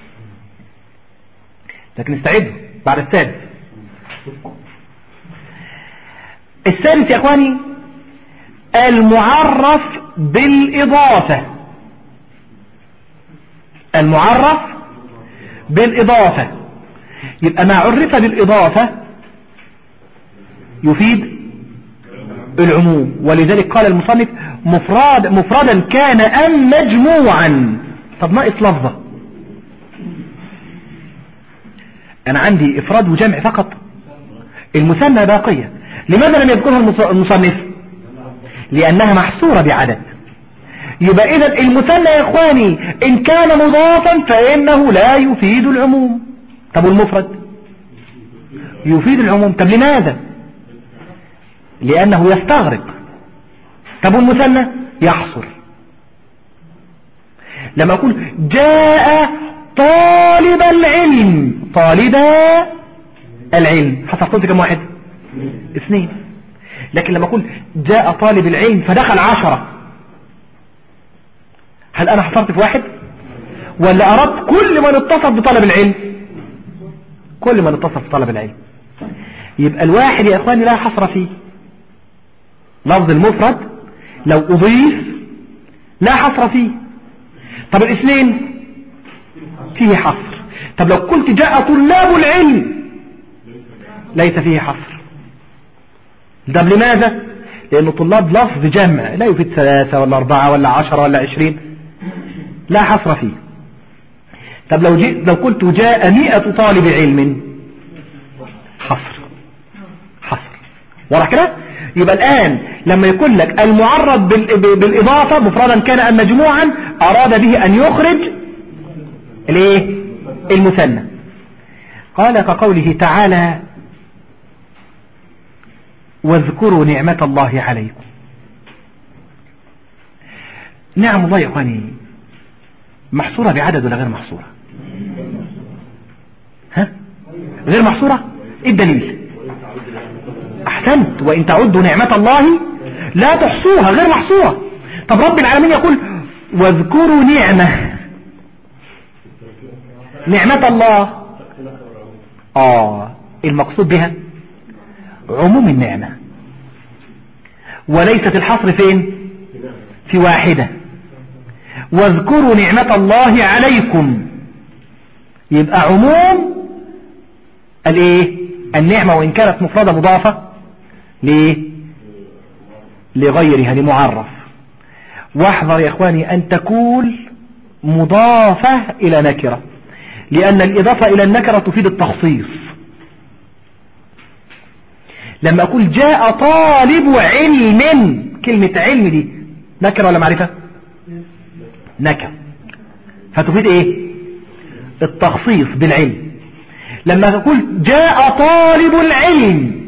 لكن استعدوا بعد السادس. السادس يا اخواني المعرف بالإضافة. المعرف بالإضافة يبقى ما عرف بالإضافة يفيد العموم، ولذلك قال المصنف مفردا كان أم مجموعا. طب ناقص لفظة. أنا عندي إفراد وجمع فقط، المثنى باقية. لماذا لم يذكرها المصنف؟ لأنها محصورة بعدد. يبقى إذا المثنى يا إخواني إن كان مضافا فإنه لا يفيد العموم. طب والمفرد يفيد العموم. طب لماذا؟ لأنه يستغرق. طب والمثنى يحصر. لما أقول جاء طالب العلم حصرت كم واحد؟ 2. لكن لما أقول جاء طالب العلم فدخل 10، هل أنا حصرت في واحد؟ ولا أردت كل من اتصف بطلب العلم؟ كل من اتصف بطلب العلم. يبقى الواحد يا إخواني لا حصر فيه. لفظ المفرد لو أضيف لا حصر فيه. طب 2 فيه حصر. طب لو قلت جاء طلاب العلم ليس فيه حصر. ده لماذا؟ لأن طلاب لفظ جمع لا يفيد 3 ولا 4 ولا 10 ولا 20. لا حصر فيه. طب لو قلت جاء 100 طالب علم، حصر واضح كده. يبقى الآن لما يكون لك المعرض بالإضافة مفردا كان أم مجموعا أراد به أن يخرج المثنى. قال كقوله تعالى واذكروا نعمة الله عليكم. نعم الله يا أخواني محصورة بعدد ولا غير محصورة؟ غير محصورة. إيه الدليل؟ أحسنت، وإن تعدوا نعمة الله لا تحصوها، غير محصورة. طب رب العالمين يقول واذكروا نعمة الله، المقصود بها عموم النعمة، وليست الحصر فين؟ في واحدة. واذكروا نعمة الله عليكم، يبقى عموم النعمة وإن كانت مفردة مضافة لغيرها لمعرف. واحذر يا اخواني ان تكون مضافة الى نكرة، لان الاضافة الى النكرة تفيد التخصيص. لما اقول جاء طالب علم، كلمة علم دي نكرة ولا معرفة؟ نكرة، فتفيد التخصيص بالعلم. لما اقول جاء طالب العلم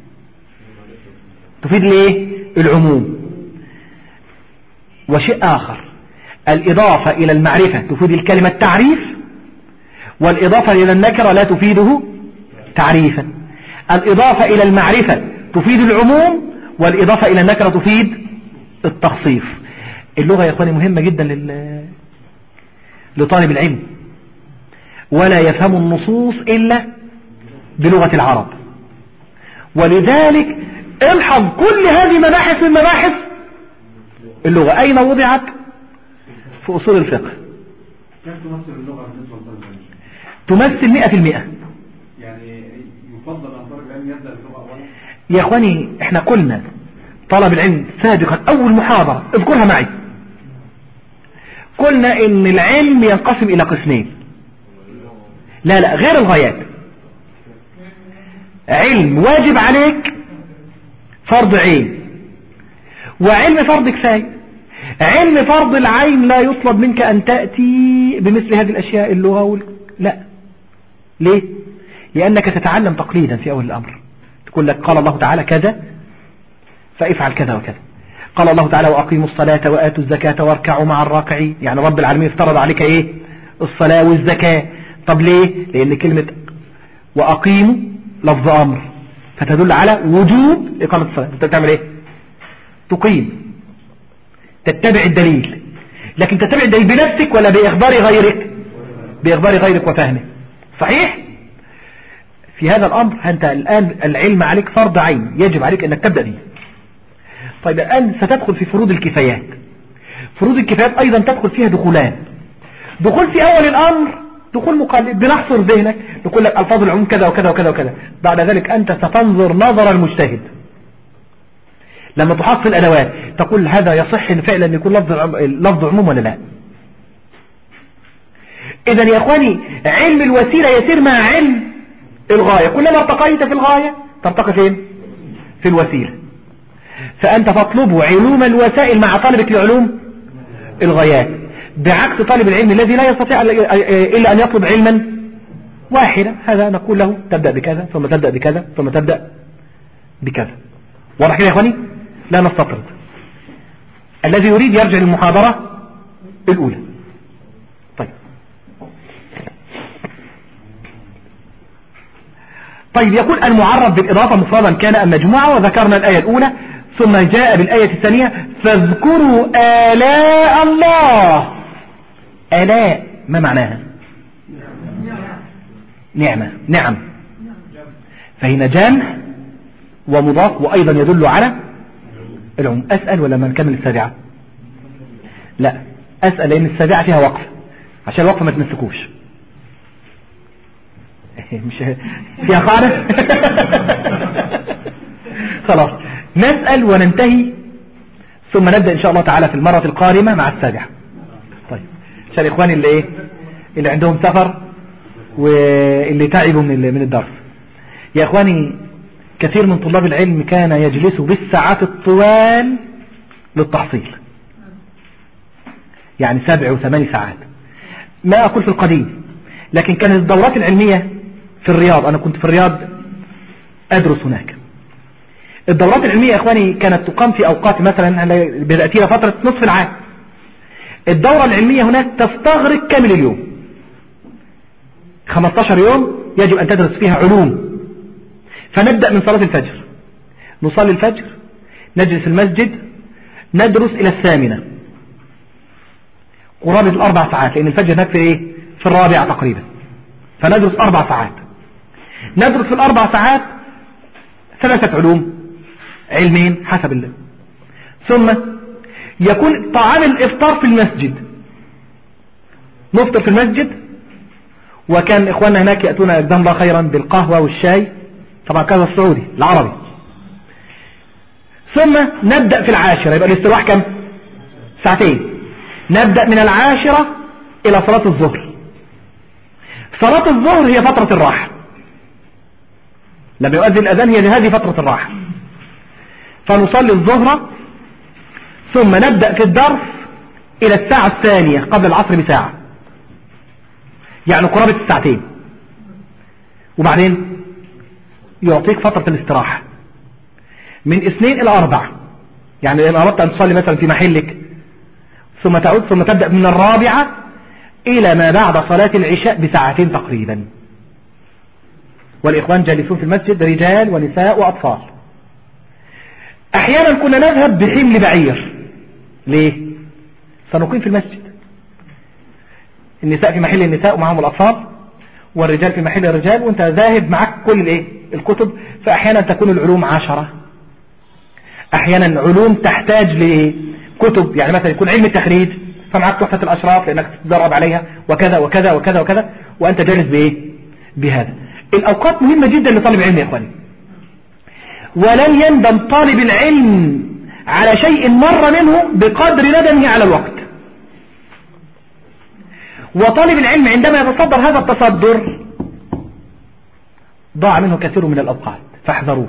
تفيد العموم. وشيء آخر، الإضافة إلى المعرفة تفيد الكلمة تعريف، والإضافة إلى النكرة لا تفيده تعريفا. الإضافة إلى المعرفة تفيد العموم، والإضافة إلى النكرة تفيد التخصيص. اللغة يا إخواني مهمة جدا لطالب العلم، ولا يفهم النصوص إلا بلغة العرب. ولذلك الحظ كل هذه مباحث من مباحث اللغة أين وضعت؟ في أصول الفقه. كيف تمثل اللغة بالنسبة لطالب العلم؟ تمثل 100%. يعني يفضل أن طالب العلم يبدأ باللغة أولا؟ يا إخواني احنا قلنا طلب العلم سابقا أول محاضرة اذكرها معي، قلنا إن العلم ينقسم إلى قسمين. لا غير الغايات. علم واجب عليك فرض عين، وعلم فرض كفاية. علم فرض العين لا يطلب منك أن تأتي بمثل هذه الأشياء اللغة لا. ليه؟ لأنك تتعلم تقليدا في أول الأمر. تقول لك قال الله تعالى كذا فافعل كذا وكذا، قال الله تعالى وأقيموا الصلاة وآتوا الزكاة واركعوا مع الراكعين. يعني رب العالمين افترض عليك الصلاة والزكاة. طب ليه؟ لأن كلمة وأقيموا لفظ أمر، فتدل على وجوب إقامة الصلاة. أنت بتعمل تقيم، تتبع الدليل. لكن تتبع الدليل بنفسك ولا بإخبار غيرك؟ بإخبار غيرك وفهمه. صحيح؟ في هذا الأمر أنت الآن العلم عليك فرض عين، يجب عليك أنك تبدأ به. طيب الآن ستدخل في فروض الكفايات. فروض الكفايات أيضا تدخل فيها دخولان. دخول في أول الأمر دخول مقلد، بنحصر ذهنك نقول لك ألفاظ العموم كذا وكذا وكذا وكذا. بعد ذلك أنت ستنظر نظر المجتهد لما تحصل الأدوات، تقول هذا يصح إن فعلا يكون لفظ عموم ولا لا. إذن يا أخواني علم الوسيلة يسير مع علم الغاية. كلما ارتقيت في الغاية ترتقي فين؟ في الوسيلة. فأنت تطلب علوم الوسائل مع طالبك لعلوم الغايات، بعكس طالب العلم الذي لا يستطيع إلا أن يطلب علما واحدا. هذا نقول له تبدأ بكذا ثم تبدأ بكذا ثم تبدأ بكذا. واضح كده يا اخواني؟ لا نستطرد. الذي يريد يرجع للمحاضرة الأولى. طيب يقول المعرف بالإضافة مفردا كان أم مجموعة، وذكرنا الآية الأولى. ثم جاء بالآية الثانية فاذكروا آلاء الله. آلاء ما معناها؟ نعم. فهنا جامع ومضاف، وأيضا يدل على العموم. أسأل ولا ما نكمل السابعة؟ لا أسأل، لأن السابعة فيها وقف، عشان الوقف ما تمسكوش. مش فيها قاعدة. خلاص نسأل وننتهي، ثم نبدأ إن شاء الله تعالى في المرة القادمة مع السابعة. طيب عشان إخواني اللي عندهم سفر واللي تعبوا من الدرس. يا إخواني كثير من طلاب العلم كان يجلس بالساعات الطوال للتحصيل، يعني 7 و8 ساعات، ما أقول في القديم، لكن كانت الدورات العلمية في الرياض، أنا كنت في الرياض أدرس هناك. الدورات العلمية يا إخواني كانت تقام في أوقات، مثلا بتأتيها فترة نصف العام. الدورة العلمية هناك تستغرق كامل اليوم، 15 يوم يجب أن تدرس فيها علوم. فنبدأ من صلاة الفجر، نصلي الفجر، نجلس المسجد، ندرس إلى 8 قرابة 4 ساعات، لأن الفجر هناك في 4 تقريبا، فندرس 4 ساعات. ندرس في 4 ساعات 3 علوم، علمين حسب الله. ثم يكون طعام الإفطار في المسجد، نفطر في المسجد، وكان إخواننا هناك يأتون جزاهم الله خيرا بالقهوة والشاي، طبعا كذا السعودي العربي. ثم نبدأ في 10، يبقى الاستراحة كم؟ 2 ساعات. نبدأ من 10 إلى صلاة الظهر. صلاة الظهر هي فترة الراحة، لما يؤذن الأذان هي هذه فترة الراحة. فنصلي الظهر، ثم نبدأ في الدرس إلى 2 قبل العصر بساعة، يعني قرابة 2 ساعات. وبعدين يعطيك فترة الاستراحة من 2 إلى 4، يعني إن أردت أن تصلي مثلا في محلك، ثم تعود، ثم تبدأ من 4 إلى ما بعد صلاة العشاء ب2 ساعات تقريبا. والإخوان جالسون في المسجد، رجال ونساء وأطفال. أحيانا كنا نذهب بحمل بعير. ليه؟ فنقيم في المسجد، النساء في محل النساء ومعهم الأطفال، والرجال في محل الرجال، وانت ذاهب معك كل الكتب. فأحيانا تكون العلوم 10، أحيانا علوم تحتاج لكتب، يعني مثلا يكون علم التخريج فمعك تحفة الأشراف لأنك تتدرب عليها، وكذا وكذا وكذا وكذا، وأنت جالس بهذا. الأوقات مهمة جدا لطالب العلم يا إخواني، ولن يندم طالب العلم على شيء مر منه بقدر ندمه على الوقت. وطالب العلم عندما يتصدر هذا التصدر ضاع منه كثير من الأوقات، فاحذروه.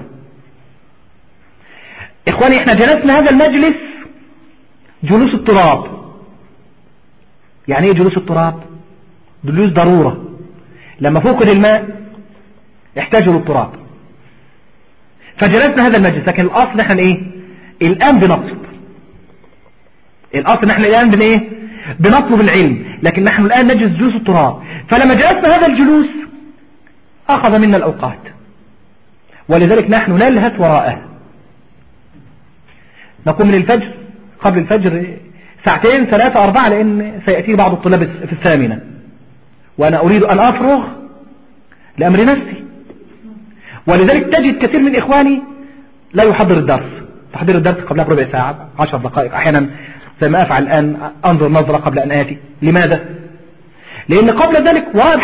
إخواني احنا جلسنا هذا المجلس جلوس التراب. يعني ايه جلوس التراب؟ جلوس ضرورة، لما فقد الماء احتاجوا للتراب، فجلسنا هذا المجلس. لكن الأصل نحن الآن بنطلب، الأصل نحن الآن بنطلب العلم، لكن نحن الآن نجلس جلوس التراب. فلما جلسنا هذا الجلوس أخذ منا الأوقات، ولذلك نحن نلهث وراءه. نقوم من الفجر، قبل الفجر 2 3 4، لأن سيأتي بعض الطلاب في 8، وأنا أريد أن أفرغ لأمر نفسي. ولذلك تجد كثير من إخواني لا يحضر الدرس، تحضير الدرس قبلها بربع ساعة 10 دقائق، أحيانا زي ما أفعل الآن أنظر نظرة قبل أن آتي. لماذا؟ لأن قبل ذلك وراء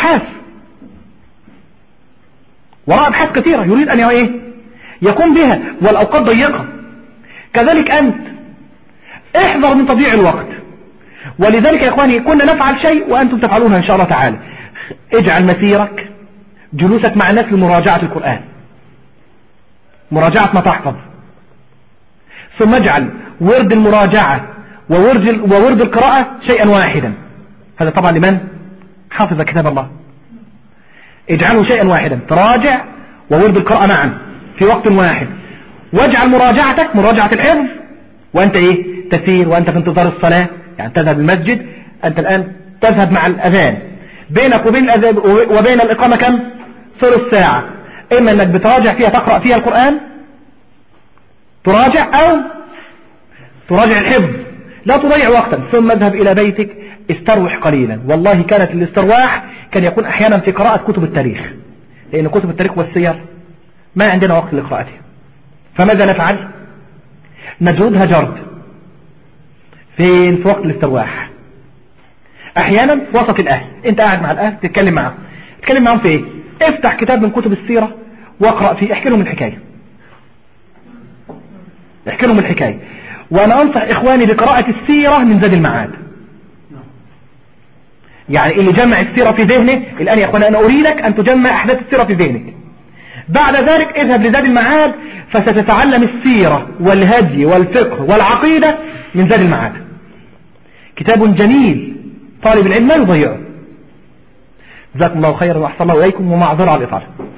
أبحاث كثيرة يريد أن يقوم بها، والأوقات ضيقة. كذلك أنت احذر من تضييع الوقت. ولذلك يا إخواني كنا نفعل شيء وأنتم تفعلونها إن شاء الله تعالى. اجعل مسيرك جلوسك مع الناس لمراجعة القرآن، مراجعة ما تحفظ، ثم اجعل ورد المراجعة وورد القراءة شيئا واحدا. هذا طبعا لمن حافظ كتاب الله. اجعله شيئا واحدا، تراجع وورد القراءة معا في وقت واحد. واجعل مراجعتك مراجعة الحفظ وأنت تسير، وأنت في انتظار الصلاة، يعني تذهب المسجد، أنت الآن تذهب مع الأذان، بينك وبين الإقامة كم؟ ثلث ساعة. إما أنك بتراجع فيها، تقرأ فيها القرآن، تراجع، أو تراجع الحفظ، لا تضيع وقتا. ثم اذهب إلى بيتك، استروح قليلا. والله كانت الاسترواح كان يكون أحيانا في قراءة كتب التاريخ، لأن كتب التاريخ والسير ما عندنا وقت لقراءتها. فماذا نفعل؟ نجردها جرد في وقت الاسترواح. أحيانا في وسط الأهل، أنت قاعد مع الأهل تتكلم معهم في افتح كتاب من كتب السيرة واقرأ فيه، احكي لهم الحكاية. وأنا أنصح إخواني بقراءة السيرة من زاد المعاد. يعني اللي جمع السيرة في ذهنه الآن يا أخوانا أنا أريدك أن تجمع أحداث السيرة في ذهنك. بعد ذلك اذهب لزاد المعاد فستتعلم السيرة والهدي والفقه والعقيدة من زاد المعاد. كتاب جميل طالب العلم لا يضيعه. جزاكم الله خيرا وأحسن الله إليكم ومعذرة على الإطالة.